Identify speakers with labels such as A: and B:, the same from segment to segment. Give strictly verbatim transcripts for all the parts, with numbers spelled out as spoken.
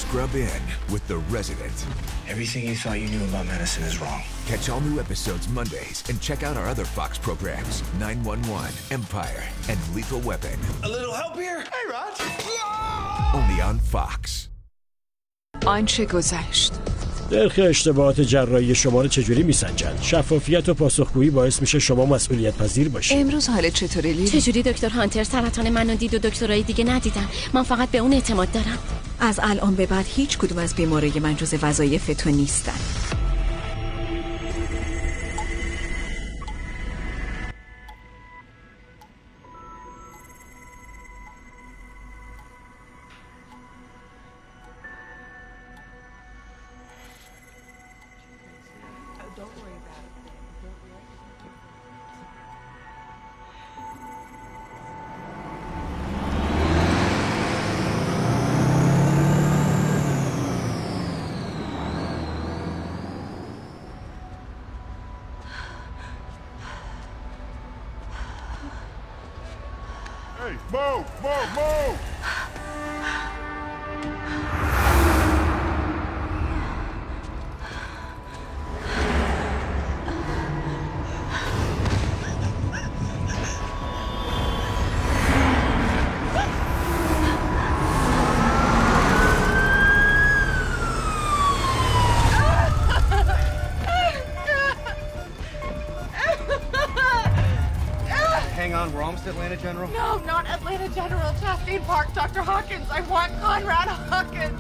A: Scrub in with The Resident.
B: Everything you thought you knew about medicine is wrong.
A: Catch all new episodes Mondays and check out our other Fox programs, nine one one, Empire, and Lethal Weapon.
B: A little help here? Hey, Rod.
A: Only on Fox.
C: آنچه گذشت.
D: نرخ اشتباهات جراحی شما رو چجوری میسنجن؟ شفافیت و پاسخگویی باعث میشه شما مسئولیت پذیر باشید.
C: امروز حالت چطوره لیلی؟
E: چجوری دکتر هانتر سرطان منو دید و دکترای دیگه ندیدن؟ من فقط به اون اعتماد دارم.
C: از الان به بعد هیچ کدوم از بیماری من جز وظایف تو نیستن.
F: Hey, move, move, move!
B: Hang on, we're almost Atlanta General.
G: No, not Atlanta General. Chastain Park, Doctor Hawkins. I want Conrad Hawkins.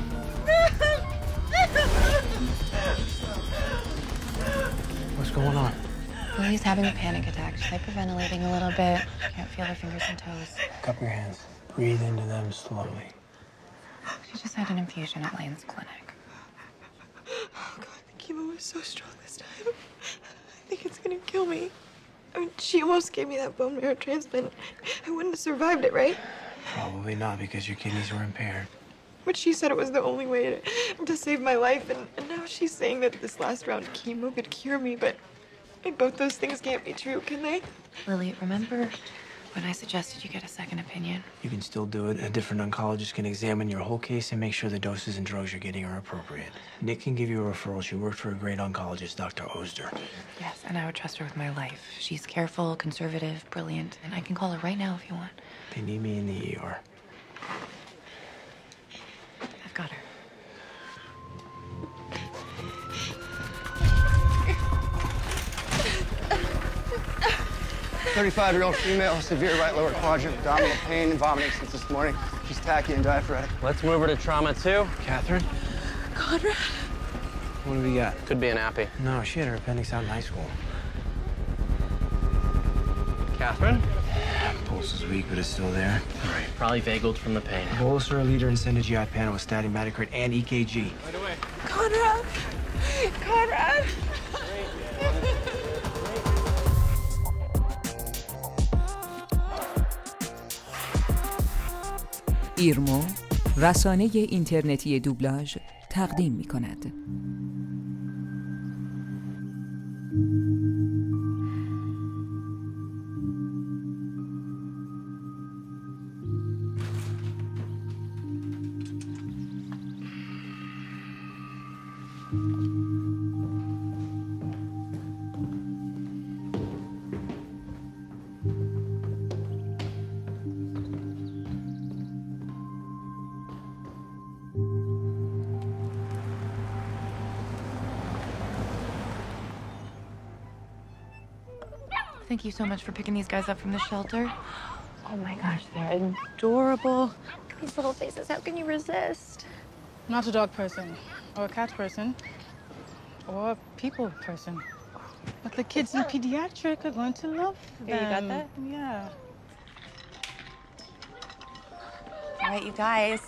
B: What's going on?
H: Lily's having a panic attack. She's hyperventilating a little bit. Can't feel her fingers and toes.
B: Cup your hands. Breathe into them slowly.
H: She just had an infusion at Lane's clinic.
G: Oh, God, the chemo was so strong this time. I think it's gonna kill me. I mean, she almost gave me that bone marrow transplant. I wouldn't have survived it, right?
B: Probably not, because your kidneys were impaired.
G: But she said it was the only way to, to save my life, and, and now she's saying that this last round of chemo could cure me, but like, both those things can't be true, can they?
H: Lily, remember when I suggested you get a second opinion?
B: You can still do it. A different oncologist can examine your whole case and make sure the doses and drugs you're getting are appropriate. Nick can give you a referral. She worked for a great oncologist, Doctor Oster.
H: Yes, and I would trust her with my life. She's careful, conservative, brilliant, and I can call her right now if you want.
B: They need me in the E R.
H: I've got her.
I: thirty-five-year-old female, severe right lower quadrant, abdominal pain and vomiting since this morning. She's tachy and diaphoretic.
J: Let's move her to trauma two.
B: Catherine?
G: Conrad?
B: What do we got?
J: Could be an appy.
B: No, she had her appendix out in high school.
J: Catherine?
B: Pulse is weak, but it's still there.
J: All right, probably vagal from the pain.
B: Bolus or a leader and send a G I panel with static hematocrit and E K G.
J: Right away.
G: Conrad! Conrad!
K: ایرمو رسانه اینترنتی دوبلاژ تقدیم می کند.
H: Thank you so much for picking these guys up from the shelter. Oh my gosh, they're adorable. Look at these little faces. How can you resist?
L: Not a dog person, or a cat person, or a people person. But the kids in pediatric are going to love them.
H: Yeah, you got that?
L: Yeah.
H: All right, you guys.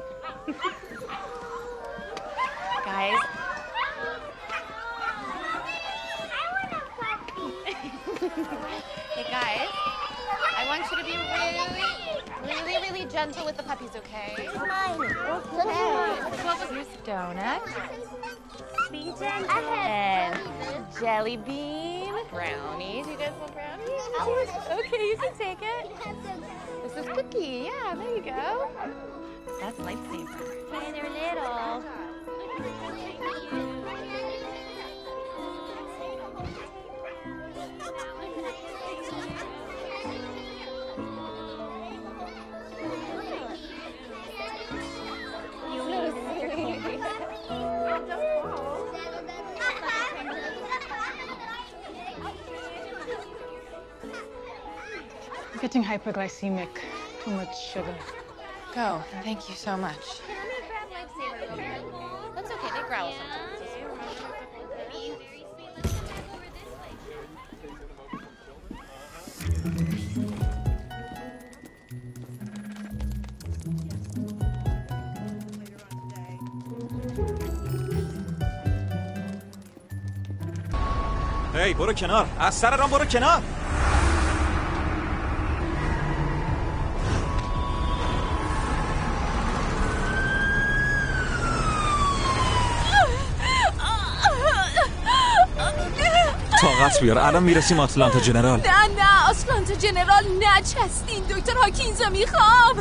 H: Guys. Hey guys, I want you to be really, really, really gentle with the puppies, okay?
M: Mine.
H: Okay. Here's donut. Be gentle. And jelly bean. Brownies. You guys want brownies? Okay, you can take it. This is cookie. Yeah, there you go. That's lifesaver.
M: When they're little.
L: Getting hyperglycemic. Too much sugar.
H: Go. Thank you so much. That's okay. They growl sometimes.
M: هی برو کنار. از سر راه برو کنار. طاقت بیار الان میرسیم آتلانتا جنرال.
N: نه نه آتلانتا جنرال نچستین دکتر هاکینزو میخوام.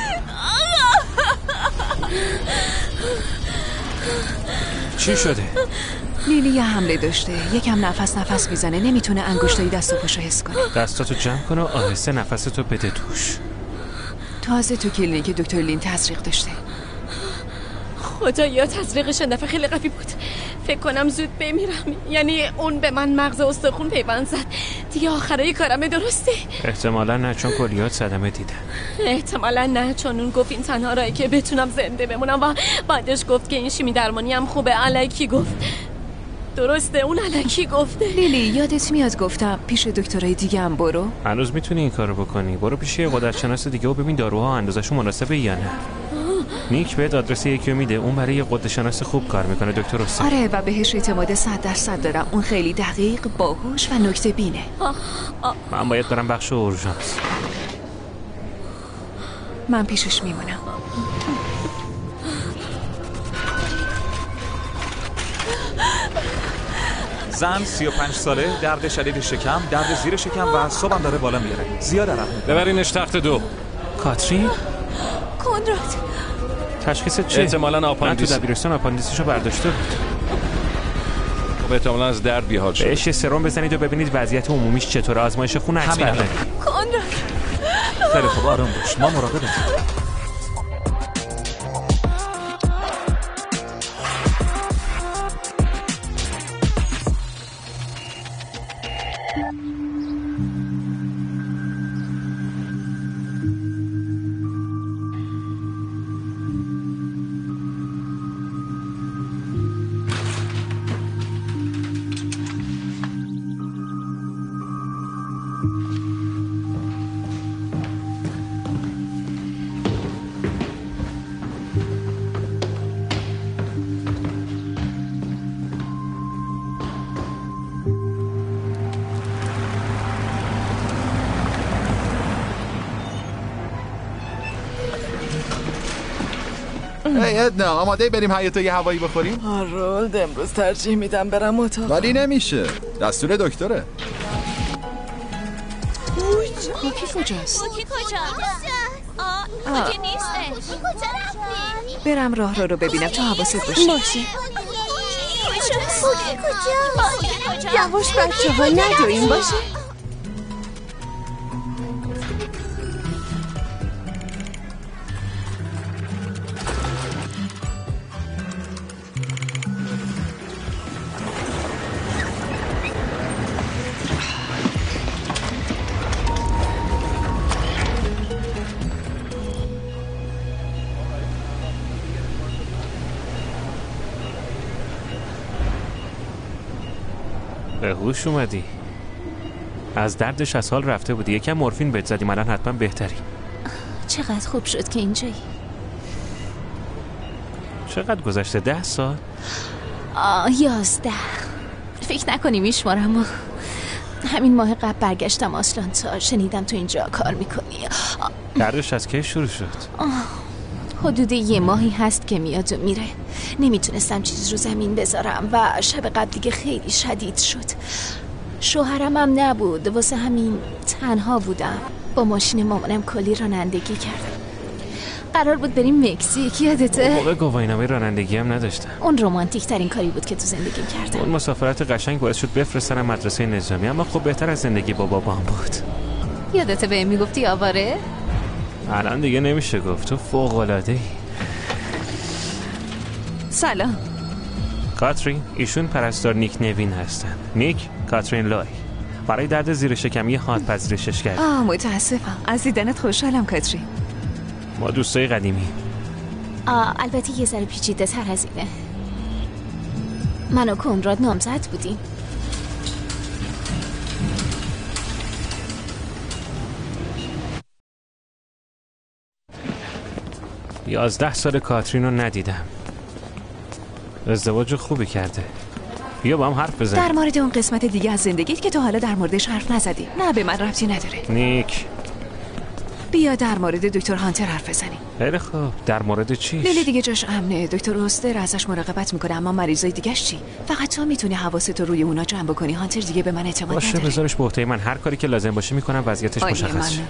M: چی شده؟
C: لیلی یه حمله داشته. یکم نفس نفس میزنه. نمیتونه انگشتای دست و پاشو حس کنه.
O: دستاتو جمع کن و آهسته نفستو بده توش.
C: تازه تو کلینیک دکتر لین تزریق داشته.
E: خدایا تزریقش این دفعه خیلی قوی بود. فکر کنم زود بمیرم. یعنی اون به من مغز استخون پیوند زد. دیگه آخرای کارمه درسته؟
O: احتمالا نه چون کلیات صدمه دیدن.
E: احتمالا نه چون اون گفت این تنها راهی که بتونم زنده بمونم و بعدش گفت که این شیمی درمانی هم خوبه. الکی گفت. درسته اون الکی گفته.
C: لیلی یادت میاد گفتم پیش دکترای دیگه هم برو؟
O: هنوز میتونی این کارو بکنی. برو پیش یه قدرتشناس دیگه و ببین داروها اندازه‌شون مناسبه یا نه. نیک بهت آدرس یکی رو میده. اون برای یه قدرتشناس خوب کار میکنه دکتر حسین.
C: آره و بهش اعتماد صد درصد دارم. اون خیلی دقیق، باهوش و نکته بینه.
E: آه آه.
O: من باید برم بخش اورژانس.
C: من پیشش میمونم.
M: زن سی و پنج ساله، درد شدید شکم، درد زیر شکم و صبحم داره بالا میاره. زیاد عرق می‌کنه.
O: ببرینش تخت دو. کاترین؟
N: کنراد.
O: تشخیص چیه؟
P: احتمالاً آپاندیس.
O: من تو دبیرستان آپاندیسشو برداشته بود.
P: خب احتمالاً از درد بیحال شده.
O: بهش سرم بزنید و ببینید وضعیت عمومیش چطوره. آزمایش خون حتما بده.
N: کنراد.
M: خیلی خوب آروم باش. ما مراقبتیم.
Q: هی ادنا آماده بریم حیاط یه هوایی بخوریم؟
R: هارولد امروز ترجیح میدم برم اتاق.
Q: ولی نمیشه. دستور دکتره.
C: کوکی کجاست؟
N: کوکی کجاست؟ آه کوکی نیستش. کجا رفتی؟
C: برم راه رو رو ببینم تو حواست باشه.
N: باشه. کوکی کجا؟
C: یواش بچه ها ندوین باشه.
O: به هوش اومدی. از دردش از حال رفته بودی. یکم مورفین بهت زدیم الان حتما بهتری.
N: چقدر خوب شد که اینجایی.
O: چقدر گذشته؟ ده سال؟
N: آه یازده. فکر نکنی میشمارم و همین ماه قبل برگشتم آتلانتا. شنیدم تو اینجا کار میکنی.
O: دردش از کی شروع شد؟
N: آه. حدود یه ماهی هست که میاد و میره. نمیتونستم چیز رو زمین بذارم و شب قبل دیگه خیلی شدید شد. شوهرم هم نبود واسه همین تنها بودم. با ماشین مامانم کلی رانندگی کردم. قرار بود بریم مکزیک، یادته؟
O: موقع گواهینامه رانندگی هم نداشتم.
N: اون رمانتیک ترین کاری بود که تو زندگیم کردم.
O: اون مسافرت قشنگ باعث شد بفرستنم مدرسه نظامی، اما خب بهتر از زندگی با بابام بود.
N: یادته بهم میگفتی آواره؟
O: الان دیگه نمیشه گفت، تو فوق‌العاده‌ای.
C: سلام.
O: کاترین، ایشون پرستار نیک نوین هستن. نیک، کاترین لای. برای درد زیر شکمی هات پذیرشش کرد.
C: آه متاسفم. از دیدنت خوشحالم کاترین.
O: ما دوستای قدیمی.
N: آه البته یه ذره پیچیده تر از اینه. من و کنراد نامزد بودیم.
O: یازده سال کاترین رو ندیدم. ازدواج خوبی کرده. بیا با هم حرف بزن.
C: در مورد اون قسمت دیگه از زندگیت که تو حالا در موردش حرف نزدی. نه به من ربطی نداره.
O: نیک،
C: بیا در مورد دکتر هانتر حرف بزنیم.
O: خیلی خوب. در مورد چیش؟
C: لیلی دیگه جاش امنه. دکتر اوستر ازش مراقبت میکنه، اما مریضای دیگه‌اش چی؟ فقط تو میتونی حواستو روی اونا جمع بکنی. هانتر دیگه به من اعتماد
O: باشه،
C: نداره.
O: بذارش به عهده من. هر کاری که لازم باشه میکنم وضعیتش مشخص شه.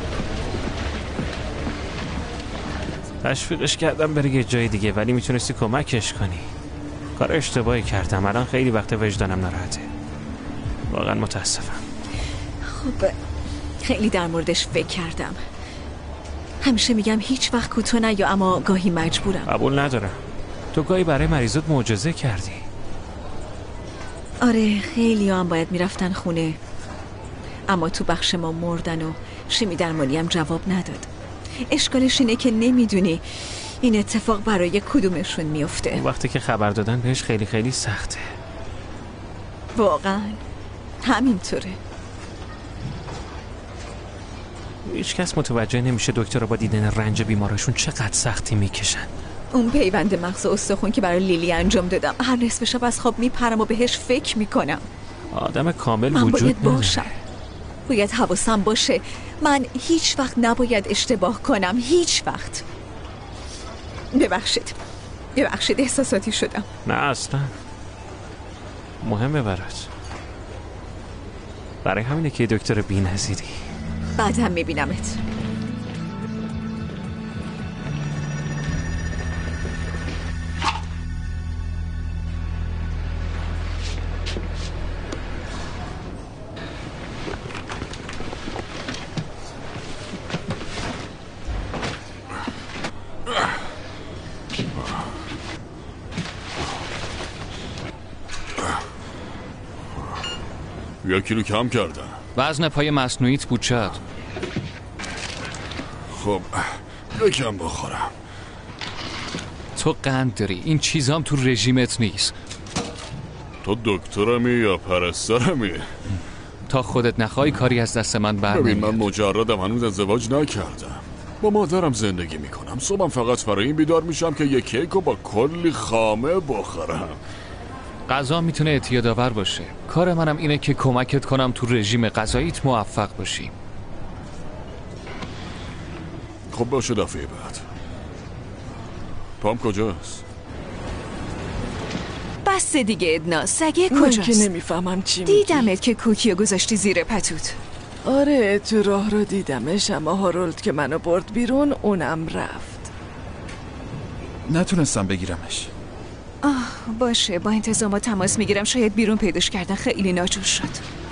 O: تشویقش کردم بره یه جای دیگه، ولی میتونستی کمکش کنی. کار اشتباهی کردم. الان خیلی وقت وجدانم ناراحته. واقعا متاسفم.
C: خب خیلی در موردش فکر کردم. همیشه میگم هیچ وقت کوتاه نیا، اما گاهی مجبورم.
O: قبول ندارم. تو گاهی برای مریضات معجزه کردی.
C: آره خیلی هم باید میرفتن خونه، اما تو بخش ما مردن و شیمی درمانی هم جواب نداد. اشکالش اینه که نمیدونی این اتفاق برای کدومشون میفته.
O: وقتی که خبر دادن بهش خیلی خیلی سخته.
C: واقعا همینطوره.
O: هیچ کس متوجه نمیشه دکترها با دیدن رنج بیمارشون چقدر سختی میکشن.
C: اون پیوند مغز استخون که برای لیلی انجام دادم، هر نصف شب از خواب میپرم و بهش فکر میکنم.
O: آدم کامل
C: من
O: وجود
C: باید
O: نداره.
C: باشم. باید حواسم باشه. من هیچ وقت نباید اشتباه کنم. هیچ وقت. ببخشید ببخشید احساساتی شدم.
O: نه اصلا مهمه برات. برای همینه که دکتر بی‌نظیری.
C: بعد هم میبینمت.
F: یک کیلو کم کردم.
P: وزن پای مصنوعیت بود چقدر؟
F: خب یکم بخورم.
P: تو قند داری. این چیزام تو رژیمت نیست.
F: تو دکترمی یا پرستارمی؟
P: تا خودت نخوای کاری از دست من بر
F: ببین
P: نمیاد.
F: من مجردم، هنوز ازدواج نکردم. با مادرم زندگی میکنم. صبحم فقط برای این بیدار میشم که یک کیک رو با کلی خامه بخورم.
P: غذا میتونه اعتیادآور باشه. کار منم اینه که کمکت کنم تو رژیم غذاییت موفق باشی.
F: خب باشه دفعه بعد. پام کجاست؟
C: بس دیگه ادنا. سگه
R: من
C: کجاست؟
R: که نمیفهمم چی میگی.
C: دیدمت که کوکیو گذاشتی زیر پتوت.
R: آره تو راه رو دیدمش، اما هارولد که منو برد بیرون اونم رفت.
Q: نتونستم بگیرمش.
C: آه باشه، با انتظامات تماس میگیرم. شاید بیرون پیداش کردن. خیلی ناجور شد.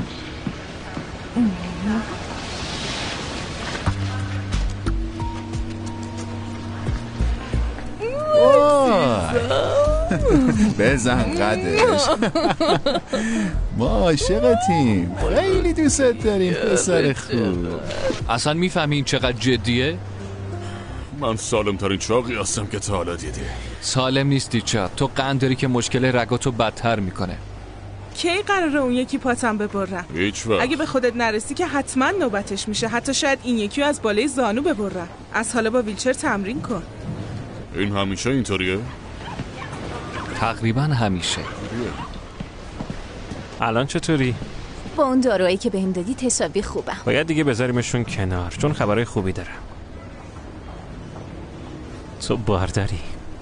Q: بزن قدش. ما عاشقتیم، خیلی دوست داریم پسر خوب.
P: اصلا میفهمی این چقدر جدیه؟
F: من سالم ترین چاقی هستم که تا حالا دیدی.
P: سالم نیستی چا. تو قند داری که مشکل رگاتو بدتر میکنه.
S: کی قراره اون یکی پاتم ببرم؟
F: هیچ وقت.
S: اگه به خودت نرسی که حتما نوبتش میشه. حتی شاید این یکی از بالای زانو ببرم. از حالا با ویلچر تمرین کن.
F: این همیشه اینطوریه؟
P: تقریبا همیشه.
O: الان چطوری؟
N: با اون دارویی که بهم دادی حسابی خوبم.
O: باید دیگه بذاریمشون کنار، چون خبرهای خوبی دارم. تو بارداری.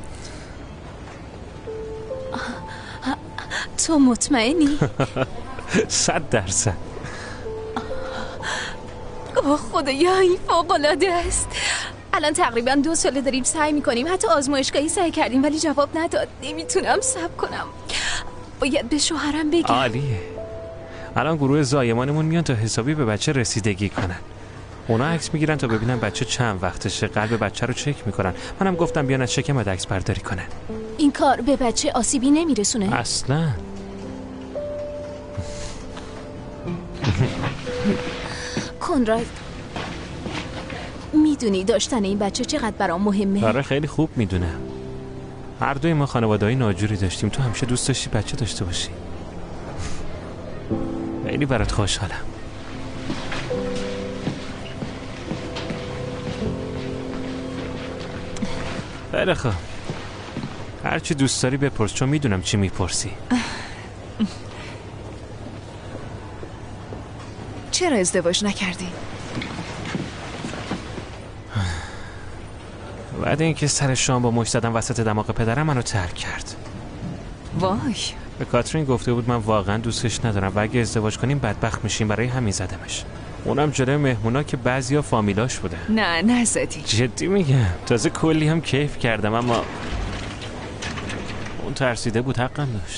N: تو مطمئنی؟
O: صد درصد.
N: اوه خدایا این فوق‌العاده است. الان تقریبا دو ساله داریم سعی میکنیم، حتی آزمایشگاهی سعی کردیم ولی جواب نداد. نمیتونم صبر کنم، باید به شوهرم بگم.
O: عالیه. الان گروه زایمانمون میان تا حسابی به بچه رسیدگی کنن. اونا عکس میگیرن تا ببینن بچه چند وقتشه، قلب بچه رو چک میکنن. منم گفتم بیان از شکم عکس برداری کنن.
N: این کار به بچه آسیبی نمیرسونه؟
O: اصلا.
N: کنراد، میدونی داشتن این بچه چقدر برام مهمه؟
O: آره خیلی خوب میدونم. هر دوی ما خانواده‌های ناجوری داشتیم، تو همیشه دوست داشتی بچه داشته باشی. خیلی برات خوشحالم. خیلی خوب، هرچی دوست داری بپرس، چون میدونم چی میپرسی.
R: چرا ازدواج نکردی؟
O: بعد اینکه سر شام با مشت زدم وسط دماغ پدرم منو ترک کرد.
R: وای.
O: به کاترین گفته بود من واقعا دوستش ندارم و اگه ازدواج کنیم بدبخت میشیم، برای همین زدمش. اونم جلوی مهمونا که بعضیا فامیلاش بوده.
R: نه نزدی.
O: جدی میگم، تازه کلی هم کیف کردم، اما اون ترسیده بود، حقم داشت.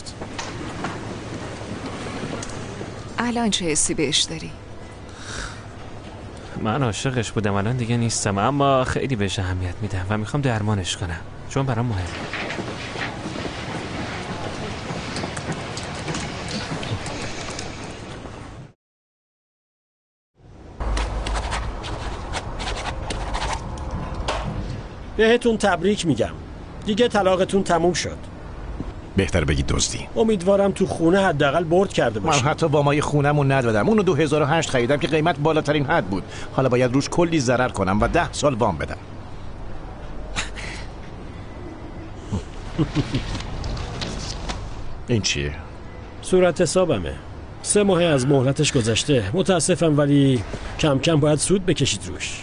R: الان چه حسی بهش داری؟
O: من عاشقش بودم، الان دیگه نیستم، اما خیلی بهش اهمیت میدم و میخوام درمانش کنم، چون برام مهمه.
D: بهتون تبریک میگم، دیگه طلاقتون تموم شد.
T: بهتر بگید دزدی.
D: امیدوارم تو خونه حداقل برد کرده باشی.
T: من حتی وامای خونه‌مو ندادم، اونو دو هزار و هشت خریدم که قیمت بالاترین حد بود. حالا باید روش کلی ضرر کنم و ده سال وام بدم. این چیه؟
D: صورت حسابمه. سه ماه از مهلتش گذشته. متاسفم ولی کم کم باید سود بکشید روش.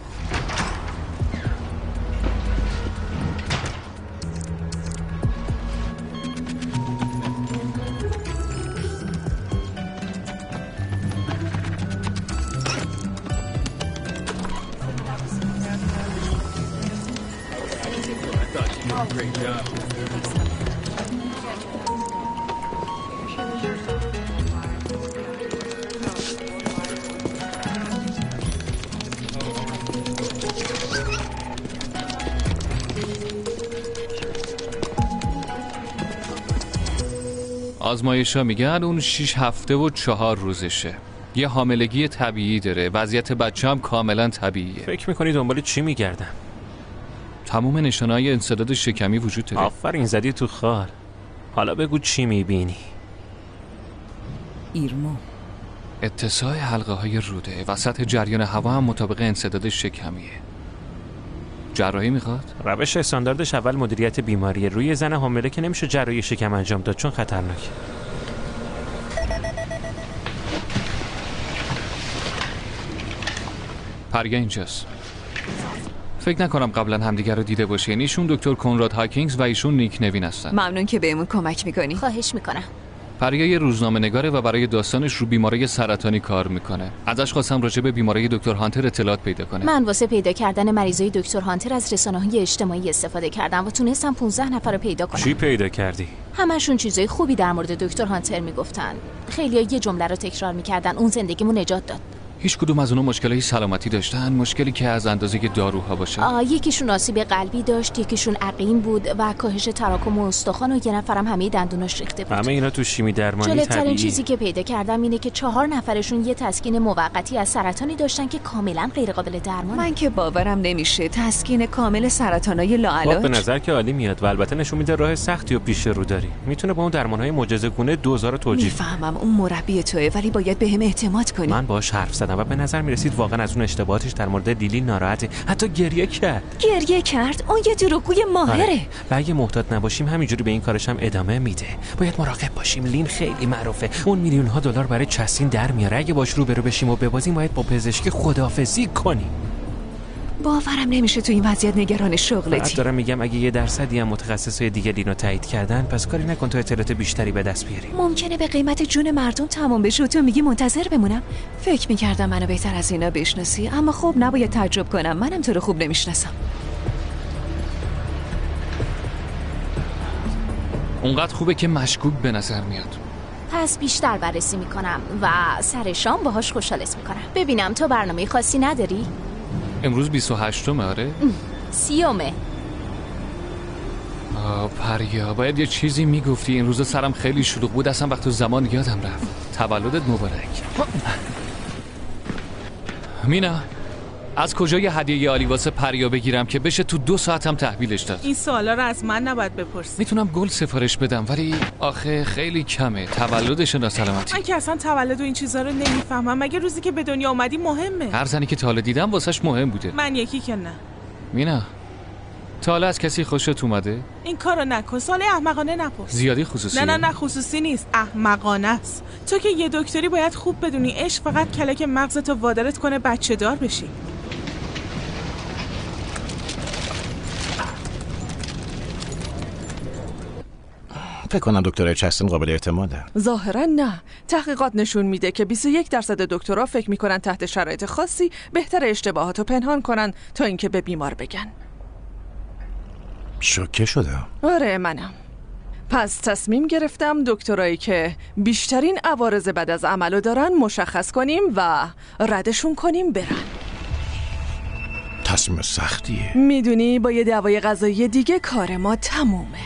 P: آزمایش‌ها میگن اون شش هفته و چهار روزشه. یه حاملگی طبیعی داره، وضعیت بچه هم کاملا طبیعیه.
O: فکر میکنی دنبال چی میگردم؟
P: تموم نشانه‌های انسداد شکمی وجود داره.
O: آفرین، زدی تو خال. حالا بگو چی میبینی؟
K: ایرمو
P: اتساع حلقه های روده، وسط جریان هوا هم مطابق انسداد شکمیه. جراحی میخواد؟
O: روش استانداردش اول مدیریت بیماری. روی زن حامله که نمیشه جراحی شکم انجام داد چون خطرناکه.
P: پریا اینجاست. فکر نکنم قبلا همدیگر رو دیده باشه. یعنی ایشون دکتر کنراد هاکینگز و ایشون نیک نوین هستن.
R: ممنون که بهمون کمک میکنی.
N: خواهش میکنم.
P: پریا یه روزنامه نگاره و برای داستانش رو بیماری سرطانی کار میکنه. ازش خواستم راجع به بیماری دکتر هانتر اطلاعات پیدا کنه.
N: من واسه پیدا کردن مریضای دکتر هانتر از رسانه‌های اجتماعی استفاده کردم و تونستم پانزده نفر رو پیدا کنم.
O: چی پیدا کردی؟
N: همشون چیزای خوبی در مورد دکتر هانتر میگفتن. خیلی‌ها یه جمله رو تکرار میکردن، اون زندگیمو نجات داد.
P: هیچ کدوم از اونها مشکلی سلامتی داشتن؟ مشکلی که از اندازه داروها باشه؟
N: آه، یکیشون آسیب قلبی داشت، یکیشون عقیم بود و کاهش تراکم استخوان و یه نفرم همه دندوناش ریخته بود.
O: همه اینا تو شیمی درمانی طبیعی.
N: جالب‌ترین چیزی که پیدا کردم اینه که چهار نفرشون یه تسکین موقتی از سرطانی داشتن که کاملا غیر قابل درمان.
R: من که باورم نمیشه تسکین کامل سرطانای لاعلاج.
O: به نظر که عالی میاد و البته نشون میده راه سختی و پیش رو داری. میتونه با اون درمانهای معجزه‌گونه دوزار رو توجیه.
R: میفهمم اون مربی توئه ولی باید بهم اعتماد کنی.
O: من باهاش حرف زدم و به نظر میرسید واقعا از اون اشتباهاتش در مورد لیلی ناراحته. حتی گریه کرد.
R: گریه کرد؟ اون یه دروغگوی ماهره.
O: آره. و اگه محتاط نباشیم همینجوری به این کارش هم ادامه میده. باید مراقب باشیم. لین خیلی معروفه. اون میلیون ها دلار برای چسین در میاره. اگه باش روبرو بشیم و ببازیم باید با پزشکی خداحافظی کنیم.
C: باورم نمیشه تو این وضعیت نگران
O: بعد
C: شغلتی.
O: دارم میگم اگه یه درصدی هم متخصصای دیگه لینو تایید کردن، پس کاری نکن تا اطلاعات بیشتری به دست بیاری.
C: ممکنه به قیمت جون مردم تمام بشه و تو میگی منتظر بمونم؟ فکر میکردم منو بهتر از اینا بشناسی، اما خب نباید تعجب کنم، منم تو رو خوب نمیشناسم.
P: اونقدر خوبه که مشکوک به نظر میاد.
N: پس بیشتر بررسی میکنم و سر شام باهاش خوشحالت میکنم. ببینم تو برنامه خاصی نداری؟
P: امروز بیست و هشتمه آره؟
N: سیومه.
P: آه پریا، باید یه چیزی میگفتی. این روزا سرم خیلی شلوغ بود، اصلا وقت و زمان یادم رفت. تولدت مبارک. مینا، از کجا یه هدیه عالی واسه پریا بگیرم که بشه تو دو ساعتم تحویلش داد؟
S: این سوالا رو از من نباید بپرسی.
P: میتونم گل سفارش بدم ولی آخه خیلی کمه. تولدش ناسلامتی.
S: من که اصلا تولد و این چیزا رو نمیفهمم. مگه روزی که به دنیا اومدی مهمه؟
P: هر زنی که تا حالا دیدم واسش مهم بوده.
S: من یکی که نه.
P: مینا، تا حالا از کسی خوشت اومده؟
S: این کارو نکن. سوال احمقانه نپرس.
P: زیادی خصوصیه.
S: نه نه نه خصوصی نیست، احمقانه است. تو که یه دکتری باید خوب بدونی عشق فقط کلک مغزتو وادارت کنه بچه دار بشی.
T: فکر کنم دکتر چستن قابل اعتماده.
R: ظاهرا نه. تحقیقات نشون میده که بیست و یک درصد دکترها فکر میکنن تحت شرایط خاصی بهتر اشتباهاتو پنهان کنن تا اینکه به بیمار بگن.
T: شوکه شده.
R: آره منم. پس تصمیم گرفتم دکترایی که بیشترین عوارض بعد از عملو دارن مشخص کنیم و ردشون کنیم برن.
T: تصمیم سختیه.
R: میدونی با یه دوای غذایی دیگه کار ما تمومه.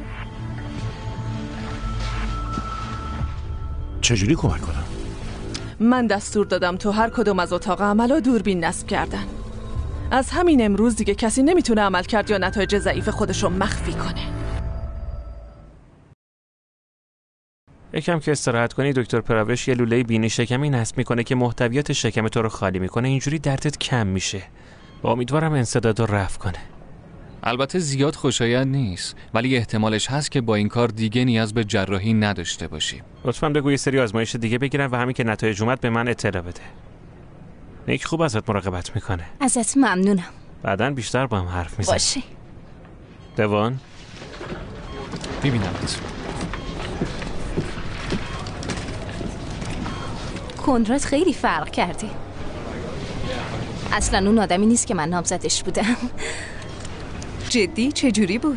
T: چجوری کمک کنم؟
R: من دستور دادم تو هر کدوم از اتاق عملو دوربین نصب کردن. از همین امروز دیگه کسی نمیتونه عمل کرد یا نتایج ضعیف خودشو مخفی کنه.
O: یکم که استراحت کنی دکتر پراوش یه لوله بینی شکمی نصب میکنه که محتویات شکم تو رو خالی میکنه. اینجوری دردت کم میشه. با امیدوارم انسداد رو رفع کنه.
P: البته زیاد خوشایند نیست، ولی احتمالش هست که با این کار دیگه نیاز به جراحی نداشته باشیم.
O: لطفاً بگو یه سری آزمایش دیگه بگیرن و همین که نتایج اومد به من اطلاع بده. نیک خوب ازت مراقبت میکنه.
N: ازت ممنونم.
O: بعداً بیشتر با هم حرف میزنیم.
N: باشه.
O: دوان
P: ببینمت.
N: کنراد خیلی فرق کرده. اصلا اون آدمی نیست که من نامزدش بودم.
C: جدی؟ چجوری بود؟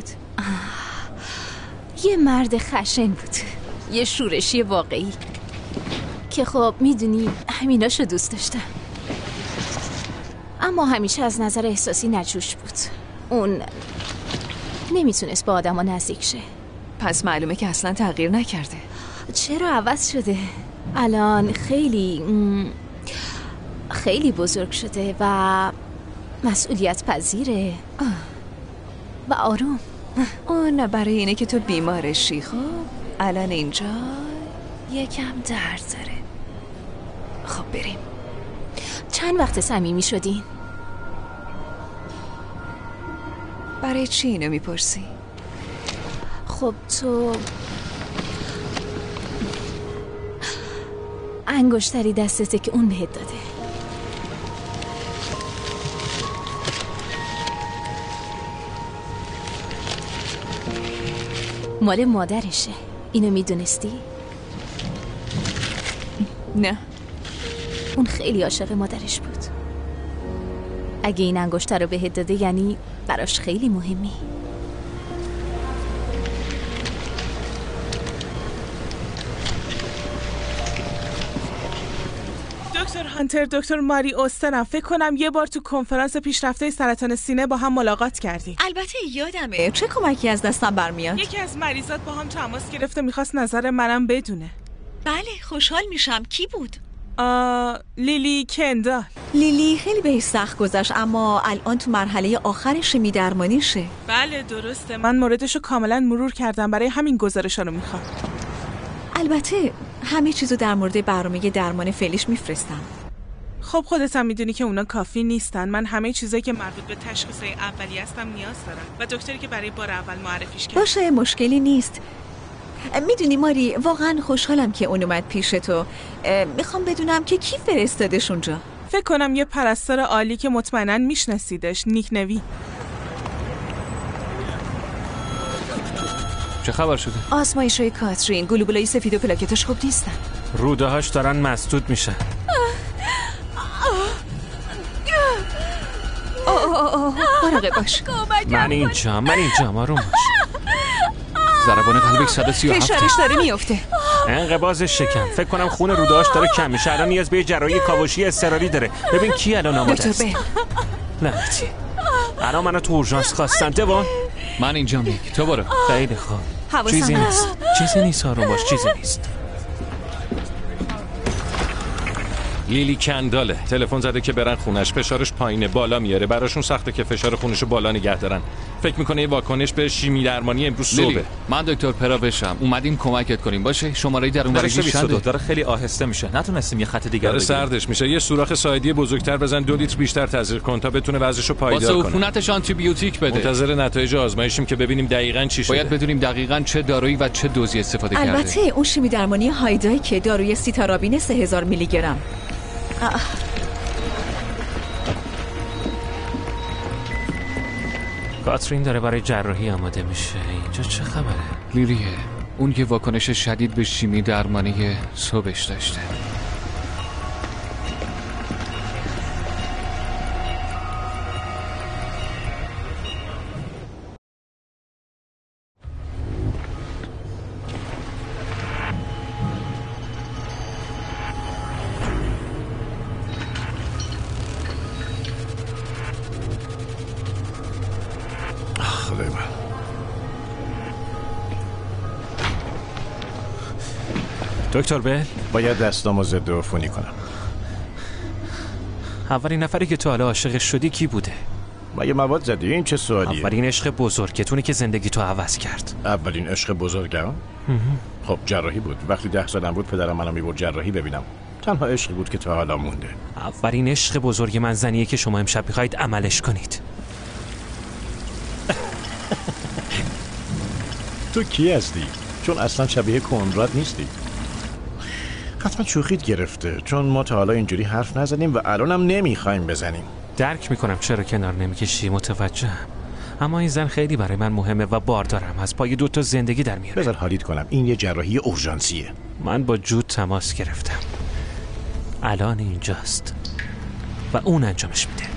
N: یه مرد خشن بود، یه شورشی واقعی که خب میدونی همیناشو دوست داشتم، اما همیشه از نظر احساسی نجوش بود. اون نمیتونست با آدم ها نزدیک شه.
C: پس معلومه که اصلا تغییر نکرده.
N: چرا عوض شده؟ الان خیلی خیلی بزرگ شده و مسئولیت پذیره و آروم.
C: اون برای اینه که تو بیمارشی. خب الان اینجا یکم درد داره. خب بریم.
N: چند وقت صمیمی شدین؟
C: برای چی اینو میپرسی؟
N: خب تو انگشتری دستته که اون بهت داده. مال مادرشه. اینو میدونستی؟
C: نه.
N: اون خیلی عاشق مادرش بود. اگه این انگشتر رو بهت داده یعنی براش خیلی مهمی.
S: دکتر هانتر، دکتر ماری اوستنم. فکر کنم یه بار تو کنفرانس پیشرفته سرطان سینه با هم ملاقات کردیم.
C: البته یادمه. چه کمکی از دستم برمیاد؟
S: یکی از مریضات با هم تماس گرفت و میخواست نظر منم بدونه.
C: بله خوشحال میشم. کی بود؟
S: آه، لیلی کندال.
C: لیلی خیلی بهش سخت گذشت اما الان تو مرحله آخر شیمی درمانیشه.
S: بله درسته. من موردشو کاملا مرور کردم، برای همین گزارشا رو میخوام.
C: البته همه چیزو در مورد برنامه درمان فعلیش میفرستم.
S: خب خودت هم میدونی که اونا کافی نیستن. من همه چیزایی که مربوط به تشخیصای اولیه هستم نیاز دارم و دکتری که برای بار اول معرفیش کرد.
C: باشه مشکلی نیست. میدونی ماری واقعا خوشحالم که اون اومد پیش تو. میخوام بدونم که کی فرستادش اونجا.
S: فکر کنم یه پرستار عالی که مطمئناً میشناسیدش، نیک نوی.
P: چه خبر شده؟
C: آزمایش‌های کاترین، گلوبولای سفید و پلاکتش خوب نیستن.
O: روده هاش دارن مسدود میشن.
C: مراقب باش.
O: من اینجا من اینجا آروم باش.
P: ضربان قلبش صد و سی و هفت.
C: فشارش داره میفته.
O: انقباض شکم. فکر کنم خون روده هاش داره کم میشه. الان نیاز به جراحی کاوشی اضطراری داره. ببین کی الان آماده است. لعنتی. الان منو تو اورژانس خواستن. دوان
P: من اینجا نیک. تو برو.
O: خیلی خوب. چیزی نیست. چیزی نیست آروم باش. چیزی نیست.
U: لیلی کنداله تلفن زده که برن خونش، فشارش پایینه، بالا میاره، براشون سخته که فشار خونشو بالا نگه دارن. فکر میکنه یه واکنش به شیمی درمانی امروز صبح.
P: من دکتر پرا بشم، اومدیم کمکت کنیم. باشه شماره درون مریضی
M: شده داره خیلی آهسته میشه، نتونستیم یه خط دیگه
U: رو بگیریم. سردش میشه. یه سوراخ سایدی بزرگتر بزن، دو لیتر بیشتر تزریق کن تا بتونه وضعشو پایدار کنه.
P: واسه عفونتش آنتی بیوتیک بده.
U: منتظر نتایج آزمایشیم که ببینیم دقیقاً چی شده.
P: باید بدونیم دقیقاً چه دارویی و چه دوزی استفاده کرده.
C: البته اون شیمی درمانی هایدای که داروی سیتارابین سه هزار میلی گرم.
O: کاترین داره برای جراحی آماده میشه. اینجا چه خبره؟
P: لیلیه اون که واکنش شدید به شیمی درمانی صبحش داشته.
O: دکتر بل
T: باید دستامو ضد عفونی کنم.
O: اولین نفری که تو حالا عاشقش شدی کی بوده؟
T: مگه مواد زدی؟ این چه سوالیه؟
O: اولین عشق بزرگتونه که زندگی تو عوض کرد.
T: اولین عشق بزرگم؟ خب جراحی بود. وقتی ده سالم بود پدرم منو میبرد جراحی ببینم. تنها عشقی بود که تا حالا مونده.
O: اولین عشق بزرگ من زنیه که شما امشب میخواید عملش کنید.
T: تو کی هستی؟ چون اصلا شبیه کنراد نیستی. حتما شوخیت گرفته، چون ما تا حالا اینجوری حرف نزدیم و الانم نمیخوایم بزنیم.
O: درک میکنم چرا کنار نمیکشی، متوجهم. اما این زن خیلی برای من مهمه و باردارم، از پای دو تا زندگی در میاره.
T: بذار حالیت کنم، این یه جراحی اورژانسیه.
O: من با جود تماس گرفتم، الان اینجاست و اون انجامش میده.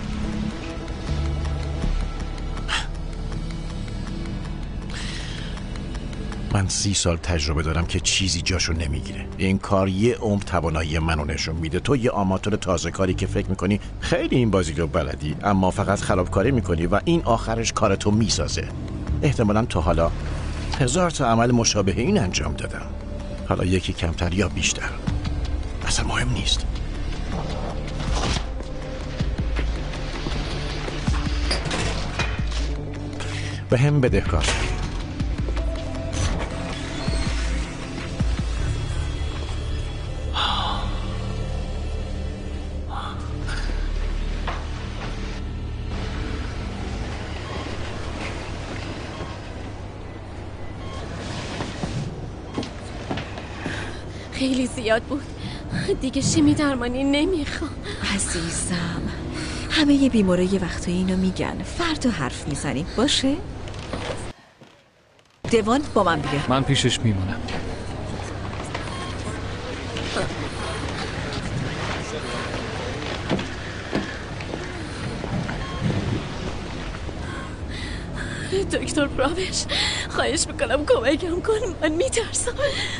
T: من سی سال تجربه دارم که چیزی جاشو نمیگیره. این کار یه عمر توانایی منو نشون میده. تو یه آماتور تازه کاری که فکر میکنی خیلی این بازی رو بلدی، اما فقط خرابکاری میکنی و این آخرش کارتو میسازه. احتمالاً تا حالا هزار تا عمل مشابه این انجام دادم، حالا یکی کمتر یا بیشتر، اصلا مهم نیست. به هم بدهکار شدی.
E: خیلی زیاد بود، دیگه شیمی درمانی نمیخوام.
C: عزیزم همه ی بیماره یه وقتایی اینو میگن، فردا حرف میزنیم باشه؟ دوان با من بیا.
P: من پیشش میمونم.
E: دکتر پراوش خواهش میکنم کمکم کن، من میترسم.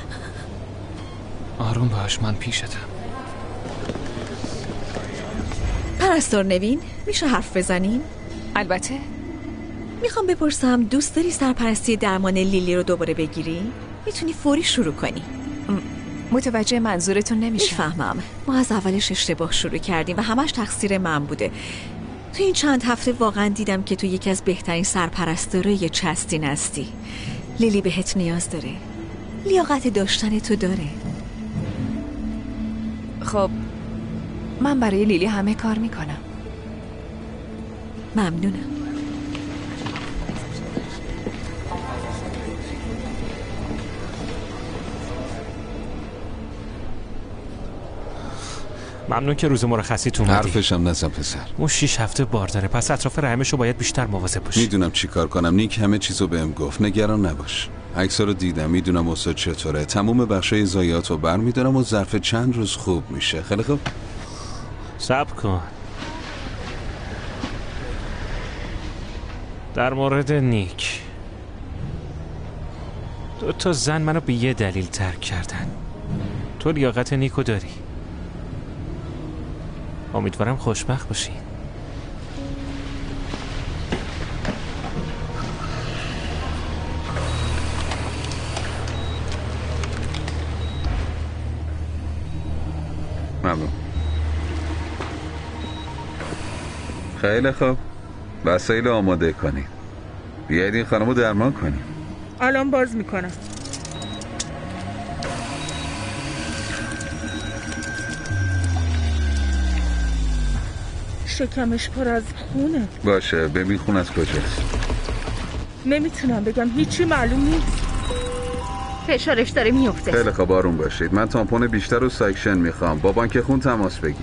P: آروم باش، من پیشتم.
C: پرستار نوین میشه حرف بزنیم؟ البته. میخوام بپرسم دوست داری سرپرستی درمان لیلی رو دوباره بگیری؟ میتونی فوری شروع کنی. متوجه منظورتون نمیشه. میفهمم، ما از اولش اشتباه شروع کردیم و همش تقصیر من بوده. تو این چند هفته واقعا دیدم که تو یکی از بهترین سرپرستارای چستین هستی. لیلی بهت نیاز داره، لیاقت داشتن تو داره. خب من برای لیلی همه کار میکنم. ممنونم.
O: ممنون که روز مرخصیت اومدی.
A: حرفشم نزن پسر.
O: اون شیش هفته بار داره، پس اطراف رحمشو باید بیشتر مواظب باشی.
A: میدونم چی کار کنم. نیک همه چیزو بهم گفت، نگران نباش. عکس‌ها رو دیدم، میدونم استاد چطوره. تموم بخشای ضایعات رو برمی‌دارم و ظرف چند روز خوب میشه. خیلی خوب.
O: صبر کن. در مورد نیک، دو تا زن منو به یه دلیل ترک کردن. تو لیاقت نیکو داری. امیدوارم خوشبخت باشی.
A: ممنون. خیلی خوب. وسایل آماده کنید. بیایید این خانمو درمان کنیم.
S: الان باز میکنم. شکمش پر از خونه.
A: باشه ببین خون از کجاست.
S: نمیتونم بگم، هیچی معلوم نیست.
C: فشارش داره میفته.
A: خیلی خوب آروم باشید. من تامپون بیشتر و ساکشن میخوام. با بانک خون تماس بگیر.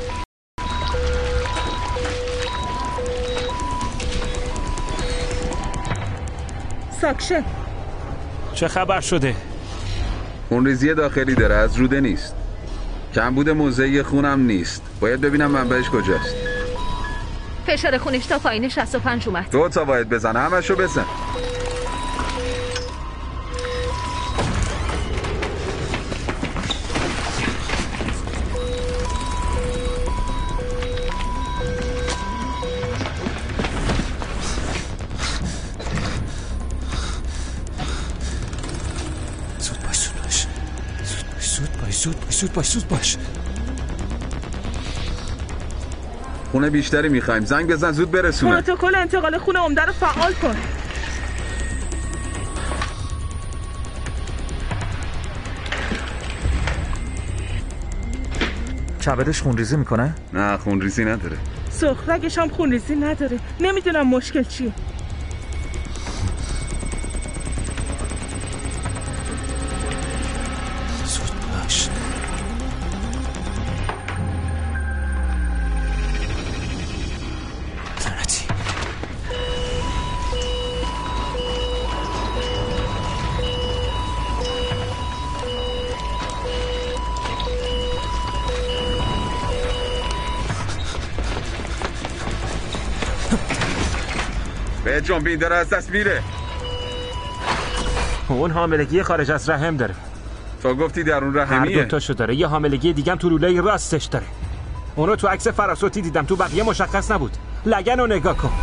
S: ساکشن.
O: چه خبر شده؟
A: خونریزی داخلی داره، از روده نیست. کمبود موضعی خونم نیست. باید ببینم منبعش کجاست.
C: فشار خونش تا پایین شصت و پنج اومد.
A: دو تا باید بزن، همشو بزن.
O: زود باش زود باش.
A: خونه بیشتری میخوایم. زنگ بزن زود برسونه.
S: پروتکل انتقال خون عمده رو فعال کن.
M: کبدش خونریزی میکنه؟
A: نه خونریزی نداره.
S: سخرگش هم خونریزی نداره. نمیدونم مشکل چیه.
A: به جنبین داره از دست میره.
O: اون حاملگی خارج از رحم داره.
A: تو گفتی درون رحمیه.
O: هر دوتاشو داره. یه حاملگی دیگه هم تو لوله راستش داره. اون رو تو عکس فراسوتی دیدم، تو بقیه مشخص نبود. لگن رو نگاه کن.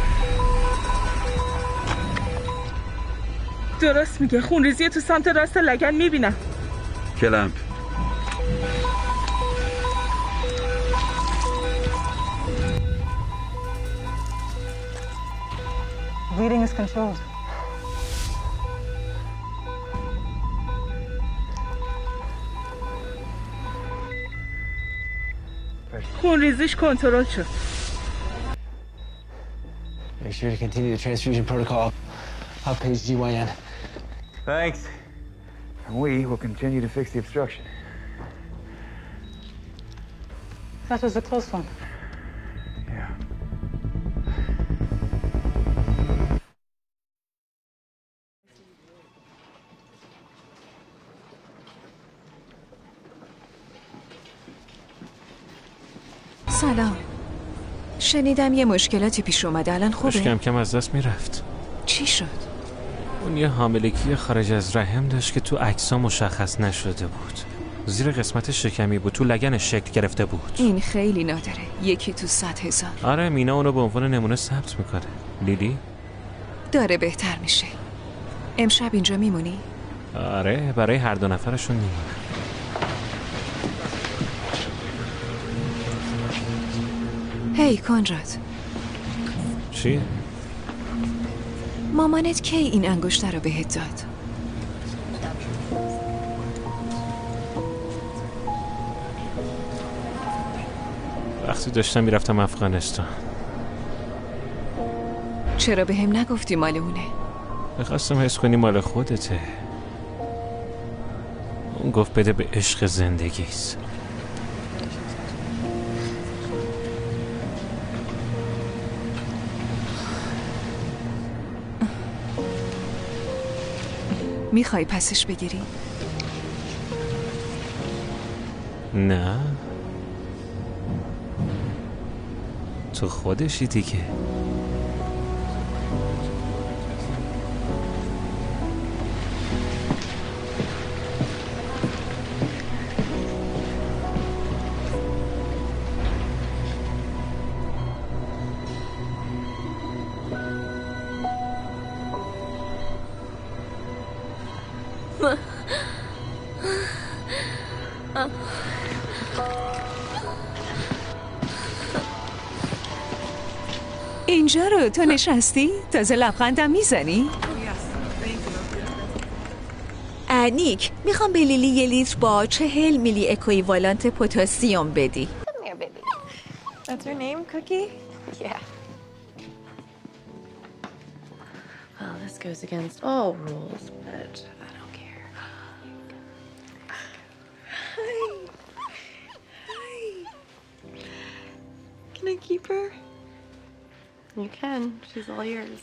S: درست میگه. خونریزی تو سمت راست لگن میبینم.
A: کلمپ.
L: Bleeding is controlled.
S: خونریزیش کنترل شد.
B: Make sure to continue the transfusion protocol. I'll page G Y N.
M: Thanks. And we will continue to fix the obstruction.
L: That was a close one.
M: Yeah.
C: سلام. شنیدم یه مشکلاتی پیش اومده. الان خوبه؟
O: کم کم از دست میرفت.
C: چی شد؟
O: اون یه حاملگی خارج از رحم داشت که تو عکس‌ها مشخص نشده بود. زیر قسمت شکمی بود، تو لگنش شکل گرفته بود.
C: این خیلی نادره. یکی تو صد هزار.
O: آره مینا اونو به عنوان نمونه ثبت میکنه. لیلی؟
C: داره بهتر میشه. امشب اینجا میمونی؟
O: آره برای هر دو نفرشون میمونم.
C: هی کنراد.
O: چی؟
C: مامانت کی این انگشتر رو بهت داد؟
O: وقتی داشتم میرفتم افغانستان.
C: چرا به هم نگفتی مال اونه؟
O: میخواستم حس کنی مال خودته. اون گفت بده به عشق زندگیست.
R: میخوای پسش بگیری؟
O: نه تو خودشی دیگه.
C: اینجا رو تو نشستی؟ تازه لبخندم میزنی؟ نیک، میخوام به لیلی یه لیتر با چهل میلی اکویوالنت پتاسیم بدی.
G: Come here, baby. That's her name, Cookie? Yeah.
H: Well, this goes against all rules, but I don't care.
G: Hi. Hi. Can I keep her?
H: You can. She's all yours.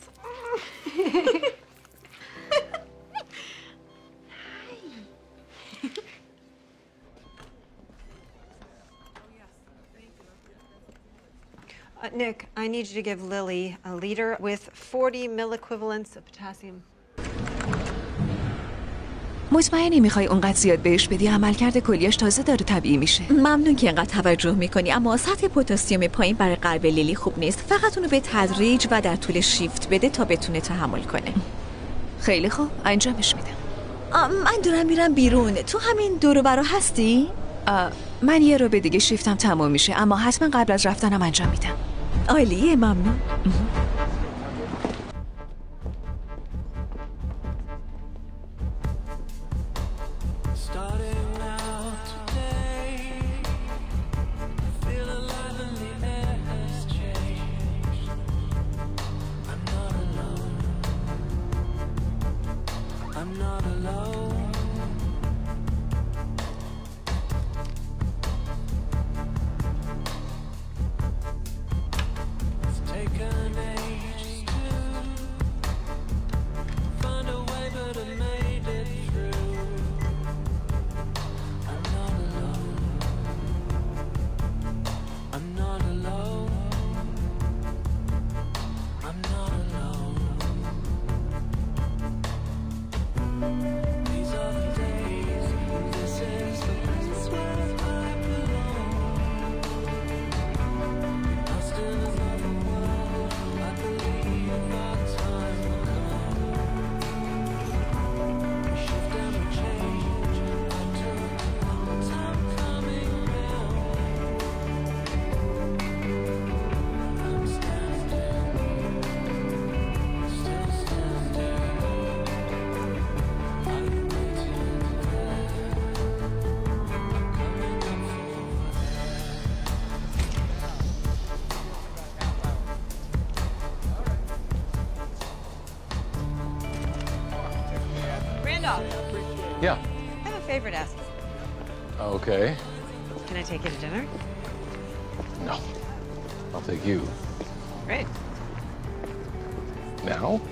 I: Uh, Nick, I need you to give Lily a liter with forty milliequivalents of potassium.
R: مطمئنی میخوای اونقدر زیاد بهش بدی؟ عملکرد کلیش تازه داره طبیعی میشه.
C: ممنون که اینقدر توجه میکنی، اما سطح پتاسیم پایین برای قلب لیلی خوب نیست. فقط اونو به تدریج و در طول شیفت بده تا بتونه تحمل کنه.
R: خیلی خوب، انجامش میدم.
C: من دارم میرم بیرون. تو همین دور و برا هستی؟
R: من یه رو به دیگه شیفتم تمام میشه، اما حتما قبل از رفتنم انجام میدم.
C: عالیه، ممنون.
Q: Yeah.
I: I have a favor to ask.
Q: Okay.
I: Can I take you to dinner?
Q: No. I'll take you.
I: Great.
Q: Now?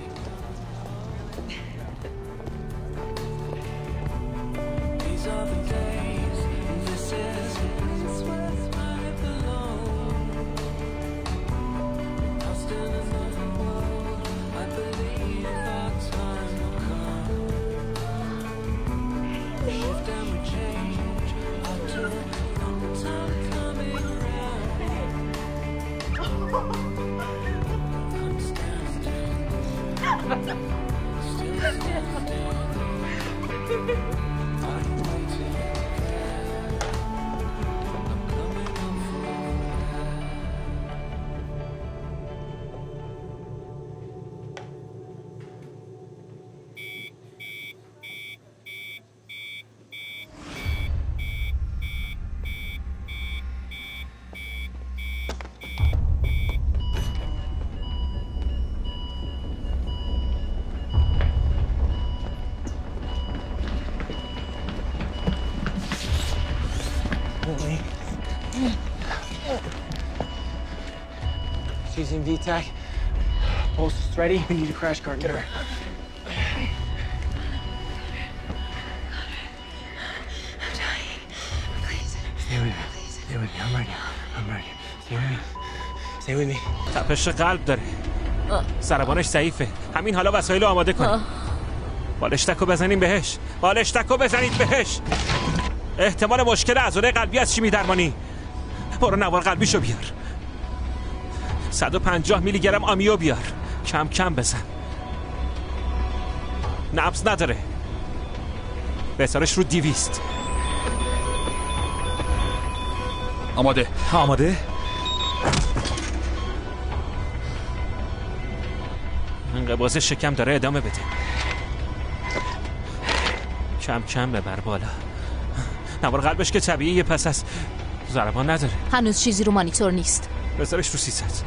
B: She's in V TAC. Pulse is ready. We need a crash cart. Get her. I'm ready. I'm ready. Stay with me. Stay with me.
O: تپش قلب داره. ضربانش ضعیفه. همین حالا وسایل رو آماده کنید. بالشتکو بزنیم بهش. بالشتکو بزنید بهش. احتمال مشکل عضله قلبی از شیمی درمانی. برو نوار قلبیشو بیار. صد و پنجاه میلی گرم آمیو بیار. کم کم بزن. نبض نداره. بسارش رو دیویست.
U: آماده.
O: آماده؟ انقباض شکم داره ادامه بده. کم کم ببر بالا. نوار قلبش که طبیعیه پس از ضربان نداره.
N: هنوز چیزی رو مانیتور نیست.
O: بذارش رو سیصد.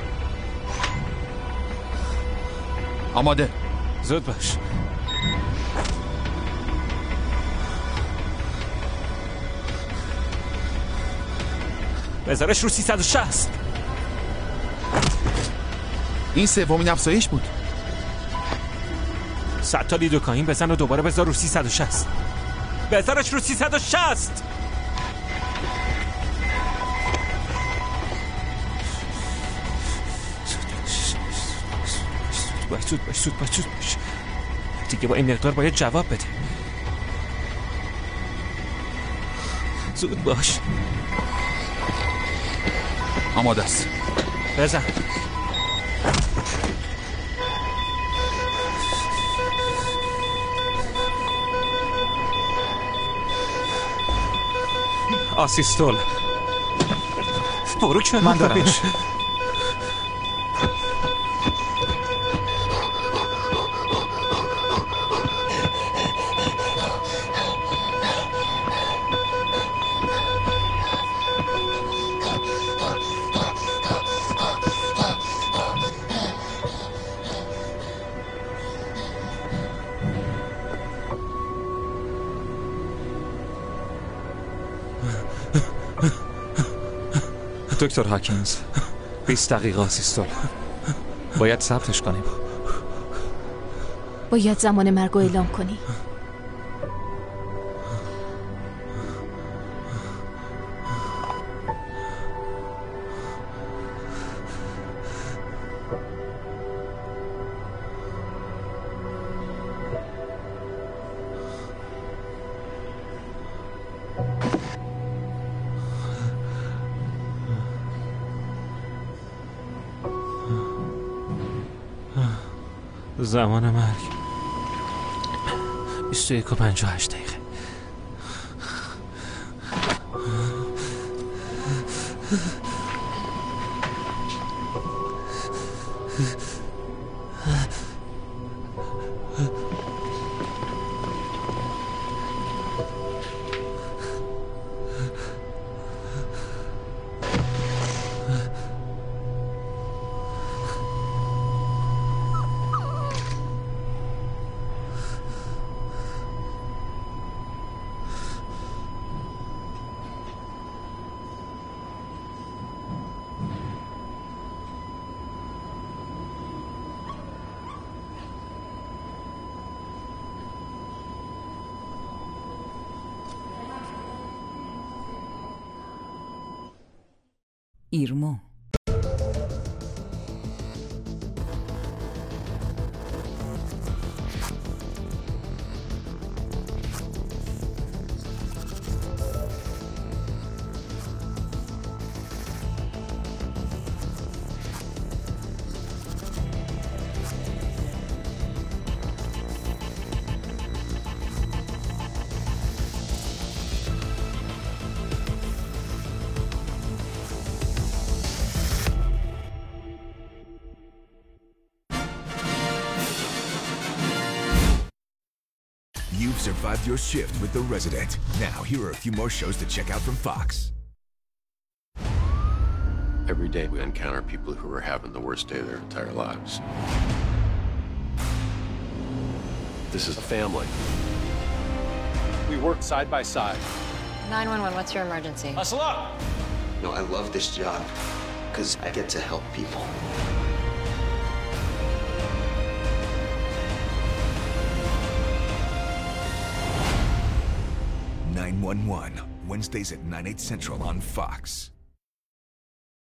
U: آماده.
O: زود باش. بذارش رو سیصد و شصت.
U: این سومین افزایش بود.
O: صد تا لیدوکائین بزن و دوباره بذار رو سیصد و شصت. بذارش رو سیصد و شصت. زود باش زود باش زود باش زود باش. دیگه با این مقدار باید جواب بده. زود باش.
U: آماده است.
O: بزن. آسیستول. برو که
M: من دارمش.
O: دکتر هاکینز بیست دقیقه آسیستول. باید ثبتش کنیم.
N: باید زمان مرگ رو اعلام کنی.
O: زمان مرگ بیست و یک و پنجاه و هشت دقیقه.
K: ایرمو.
J: You've survived your shift with The Resident. Now, here are a few more shows to check out from Fox.
V: Every day we encounter people who are having the worst day of their entire lives. This is a family.
W: We work side by side.
X: nine one one, what's your emergency?
W: Hustle up!
Y: No, I love this job because I get to help people.
J: nine one one, Wednesdays at nine, eight central on Fox.